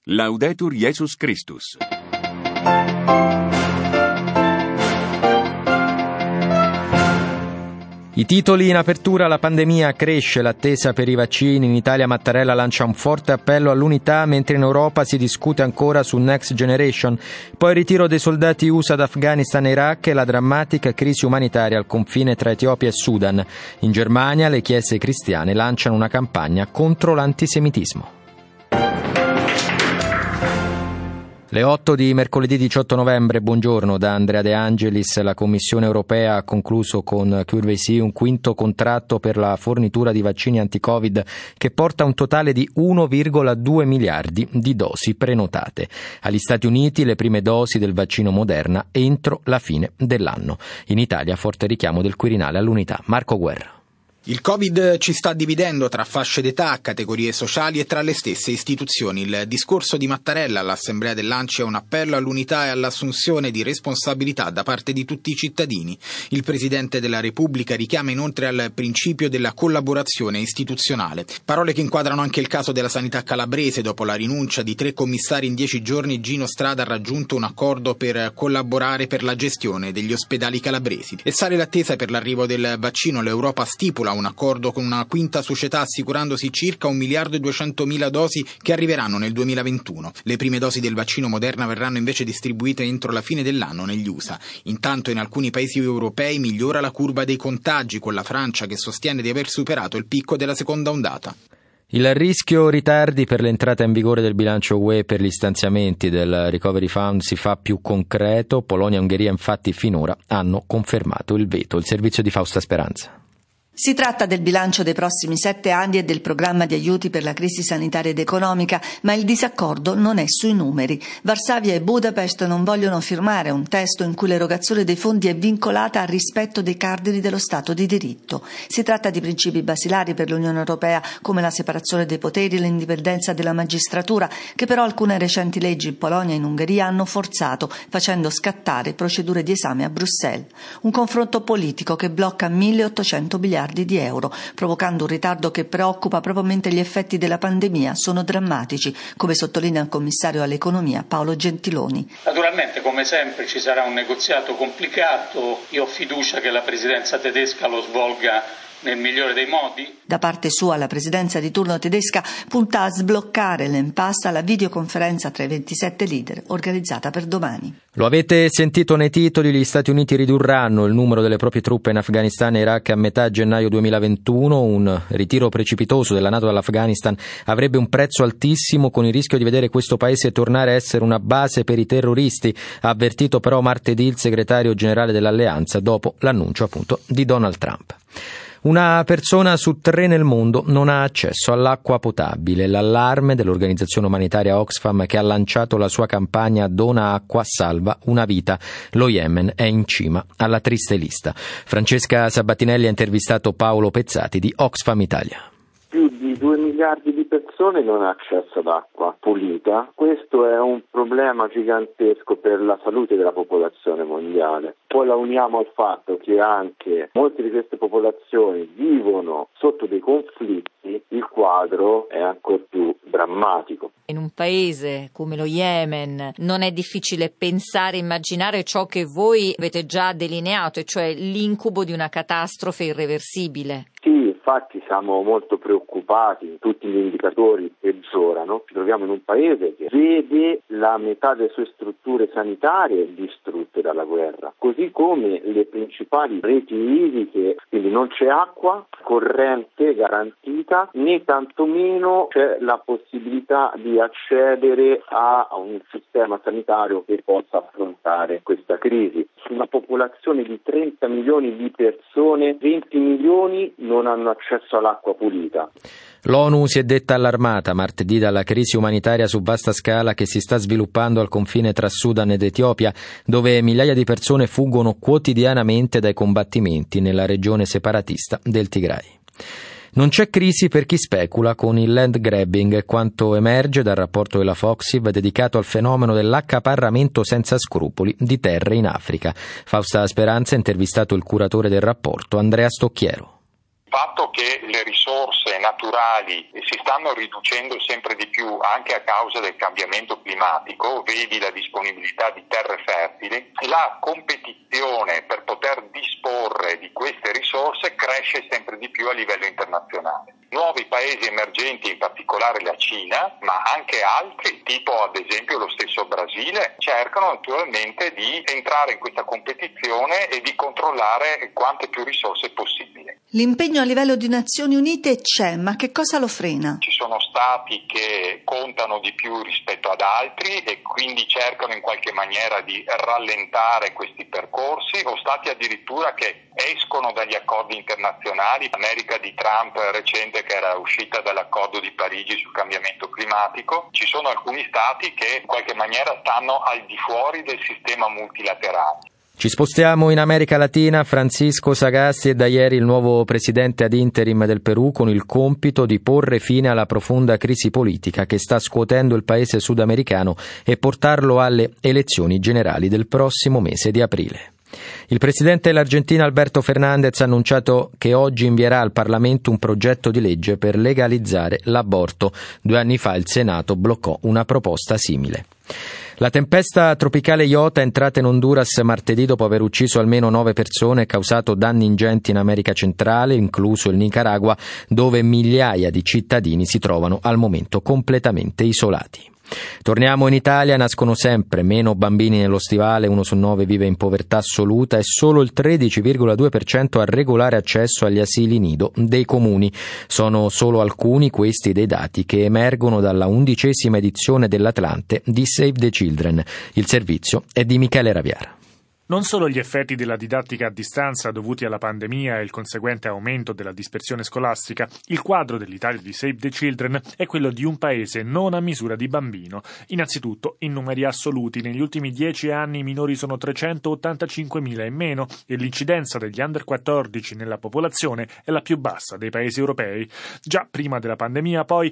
Laudetur Jesus Christus. I titoli in apertura: la pandemia cresce, l'attesa per i vaccini. In Italia Mattarella lancia un forte appello all'unità, mentre in Europa si discute ancora su Next Generation. Poi il ritiro dei soldati USA da Afghanistan e Iraq e la drammatica crisi umanitaria al confine tra Etiopia e Sudan. In Germania le chiese cristiane lanciano una campagna contro l'antisemitismo. Le 8 di mercoledì 18 novembre, buongiorno da Andrea De Angelis. La Commissione europea ha concluso con CureVac un quinto contratto per la fornitura di vaccini anti-Covid che porta a un totale di 1,2 miliardi di dosi prenotate. Agli Stati Uniti le prime dosi del vaccino Moderna entro la fine dell'anno. In Italia forte richiamo del Quirinale all'unità. Marco Guerra. Il Covid ci sta dividendo tra fasce d'età, categorie sociali e tra le stesse istituzioni. Il discorso di Mattarella all'Assemblea dell'ANCI è un appello all'unità e all'assunzione di responsabilità da parte di tutti i cittadini. Il Presidente della Repubblica richiama inoltre al principio della collaborazione istituzionale. Parole che inquadrano anche il caso della sanità calabrese. Dopo la rinuncia di 3 commissari in 10 giorni, Gino Strada ha raggiunto un accordo per collaborare per la gestione degli ospedali calabresi. E sale l'attesa per l'arrivo del vaccino. L'Europa stipula un accordo con una quinta società assicurandosi circa 1.200.000 dosi che arriveranno nel 2021. Le prime dosi del vaccino Moderna verranno invece distribuite entro la fine dell'anno negli USA. Intanto in alcuni paesi europei migliora la curva dei contagi, con la Francia che sostiene di aver superato il picco della seconda ondata. Il rischio ritardi per l'entrata in vigore del bilancio UE per gli stanziamenti del Recovery Fund si fa più concreto. Polonia e Ungheria infatti finora hanno confermato il veto. Il servizio di Fausta Speranza. Si tratta del bilancio dei prossimi 7 anni e del programma di aiuti per la crisi sanitaria ed economica, ma il disaccordo non è sui numeri. Varsavia e Budapest non vogliono firmare un testo in cui l'erogazione dei fondi è vincolata al rispetto dei cardini dello Stato di diritto. Si tratta di principi basilari per l'Unione Europea, come la separazione dei poteri e l'indipendenza della magistratura, che però alcune recenti leggi in Polonia e in Ungheria hanno forzato, facendo scattare procedure di esame a Bruxelles. Un confronto politico che blocca 1.800 miliardi di euro, provocando un ritardo che preoccupa proprio mentre gli effetti della pandemia sono drammatici, come sottolinea il commissario all'economia Paolo Gentiloni. Naturalmente, come sempre, ci sarà un negoziato complicato. Io ho fiducia che la presidenza tedesca lo svolga nel migliore dei modi. Da parte sua la presidenza di turno tedesca punta a sbloccare l'impasse alla videoconferenza tra i 27 leader organizzata per domani. Lo avete sentito nei titoli: gli Stati Uniti ridurranno il numero delle proprie truppe in Afghanistan e Iraq a metà gennaio 2021. Un ritiro precipitoso della NATO dall'Afghanistan avrebbe un prezzo altissimo, con il rischio di vedere questo paese tornare a essere una base per i terroristi, ha avvertito però martedì il segretario generale dell'alleanza dopo l'annuncio appunto di Donald Trump. Una persona su 3 nel mondo non ha accesso all'acqua potabile. L'allarme dell'organizzazione umanitaria Oxfam, che ha lanciato la sua campagna Dona acqua, salva una vita. Lo Yemen è in cima alla triste lista. Francesca Sabattinelli ha intervistato Paolo Pezzati di Oxfam Italia. Più di 2 miliardi di persone non hanno accesso ad acqua pulita. Questo è un problema gigantesco per la salute della popolazione mondiale. Poi la uniamo al fatto che anche molte di queste popolazioni vivono sotto dei conflitti, il quadro è ancora più drammatico. In un paese come lo Yemen non è difficile pensare, immaginare ciò che voi avete già delineato, e cioè l'incubo di una catastrofe irreversibile. Sì, infatti siamo molto preoccupati, tutti gli indicatori peggiorano. Ci troviamo in un paese che vede la metà delle sue strutture sanitarie distrutte dalla guerra, così come le principali reti idriche, quindi non c'è acqua corrente garantita, né tantomeno c'è la possibilità di accedere a un sistema sanitario che possa affrontare questa crisi. Su una popolazione di 30 milioni di persone, 20 milioni non hanno accesso all'acqua pulita. L'ONU si è detta allarmata martedì dalla crisi umanitaria su vasta scala che si sta sviluppando al confine tra Sudan ed Etiopia, dove migliaia di persone fuggono quotidianamente dai combattimenti nella regione separatista del Tigray. Non c'è crisi per chi specula con il land grabbing, quanto emerge dal rapporto della Foxiv dedicato al fenomeno dell'accaparramento senza scrupoli di terre in Africa. Fausta Speranza ha intervistato il curatore del rapporto, Andrea Stocchiero. fatto che le risorse naturali si stanno riducendo sempre di più anche a causa del cambiamento climatico, vedi la disponibilità di terre fertili, la competizione per poter disporre di queste risorse cresce sempre di più a livello internazionale. Nuovi paesi emergenti, in particolare la Cina, ma anche altri, tipo ad esempio lo stesso Brasile, cercano naturalmente di entrare in questa competizione e di controllare quante più risorse possibili. L'impegno a livello di Nazioni Unite c'è, ma che cosa lo frena? Ci sono stati che contano di più rispetto ad altri e quindi cercano in qualche maniera di rallentare questi percorsi, o stati addirittura che escono dagli accordi internazionali. L'America di Trump recente, che era uscita dall'accordo di Parigi sul cambiamento climatico. Ci sono alcuni stati che in qualche maniera stanno al di fuori del sistema multilaterale. Ci spostiamo in America Latina. Francisco Sagasti è da ieri il nuovo presidente ad interim del Perù, con il compito di porre fine alla profonda crisi politica che sta scuotendo il paese sudamericano e portarlo alle elezioni generali del prossimo mese di aprile. Il presidente dell'Argentina Alberto Fernández ha annunciato che oggi invierà al Parlamento un progetto di legge per legalizzare l'aborto. 2 anni fa il Senato bloccò una proposta simile. La tempesta tropicale Iota è entrata in Honduras martedì dopo aver ucciso almeno 9 persone e causato danni ingenti in America centrale, incluso il Nicaragua, dove migliaia di cittadini si trovano al momento completamente isolati. Torniamo in Italia. Nascono sempre meno bambini nello stivale, 1 su 9 vive in povertà assoluta e solo il 13,2% ha regolare accesso agli asili nido dei comuni. Sono solo alcuni questi dei dati che emergono dalla 11ª edizione dell'Atlante di Save the Children. Il servizio è di Michele Raviara. Non solo gli effetti della didattica a distanza dovuti alla pandemia e il conseguente aumento della dispersione scolastica, il quadro dell'Italia di Save the Children è quello di un paese non a misura di bambino. Innanzitutto, in numeri assoluti, negli ultimi 10 anni i minori sono 385.000 in meno e l'incidenza degli under 14 nella popolazione è la più bassa dei paesi europei. Già prima della pandemia, poi,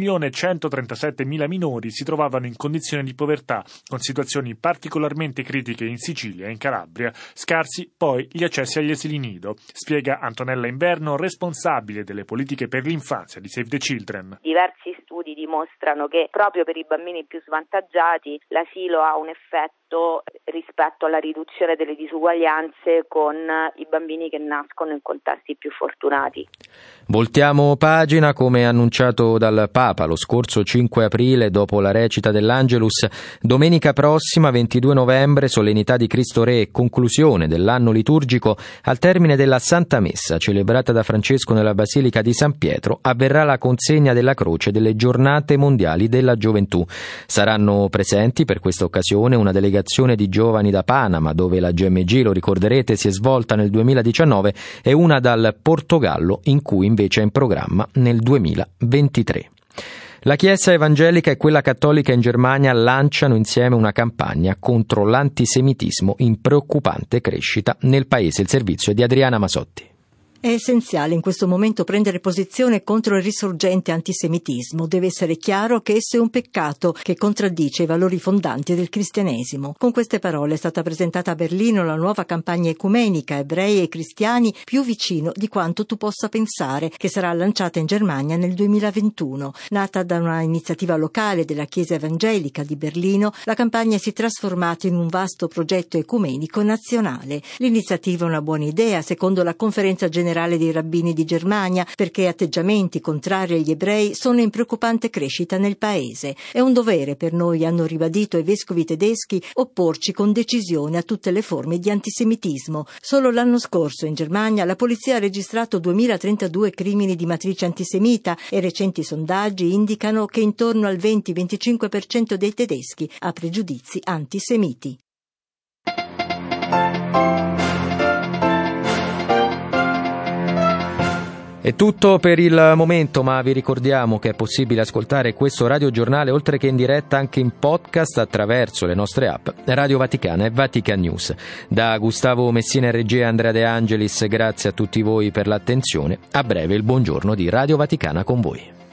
1.137.000 minori si trovavano in condizioni di povertà, con situazioni particolarmente critiche in Sicilia e in Calabria. Scarsi poi gli accessi agli asili nido, spiega Antonella Inverno, responsabile delle politiche per l'infanzia di Save the Children. Diversi studi dimostrano che proprio per i bambini più svantaggiati l'asilo ha un effetto rispetto alla riduzione delle disuguaglianze con i bambini che nascono in contesti più fortunati. Voltiamo pagina. Come annunciato dal Papa lo scorso 5 aprile dopo la recita dell'Angelus, domenica prossima 22 novembre, solennità di Cristo Re e conclusione dell'anno liturgico, al termine della Santa Messa celebrata da Francesco nella Basilica di San Pietro, avverrà la consegna della croce delle Giornate Mondiali della Gioventù. Saranno presenti per questa occasione una delegazione di giovani da Panama, dove la GMG, lo ricorderete, si è svolta nel 2019, e una dal Portogallo, in cui invece è in programma nel 2023. La Chiesa evangelica e quella cattolica in Germania lanciano insieme una campagna contro l'antisemitismo in preoccupante crescita nel paese. Il servizio è di Adriana Masotti. È essenziale in questo momento prendere posizione contro il risorgente antisemitismo. Deve essere chiaro che esso è un peccato che contraddice i valori fondanti del cristianesimo. Con queste parole è stata presentata a Berlino la nuova campagna ecumenica Ebrei e Cristiani più vicino di quanto tu possa pensare, che sarà lanciata in Germania nel 2021. Nata da una iniziativa locale della Chiesa evangelica di Berlino, la campagna si è trasformata in un vasto progetto ecumenico nazionale. L'iniziativa è una buona idea, secondo la Conferenza Generale dei Rabbini di Germania, perché atteggiamenti contrari agli ebrei sono in preoccupante crescita nel paese. È un dovere per noi, hanno ribadito i vescovi tedeschi, opporci con decisione a tutte le forme di antisemitismo. Solo l'anno scorso in Germania la polizia ha registrato 2032 crimini di matrice antisemita e recenti sondaggi indicano che intorno al 20-25% dei tedeschi ha pregiudizi antisemiti. È tutto per il momento, ma vi ricordiamo che è possibile ascoltare questo radiogiornale oltre che in diretta anche in podcast attraverso le nostre app Radio Vaticana e Vatican News. Da Gustavo Messina e regia Andrea De Angelis, grazie a tutti voi per l'attenzione. A breve il buongiorno di Radio Vaticana con voi.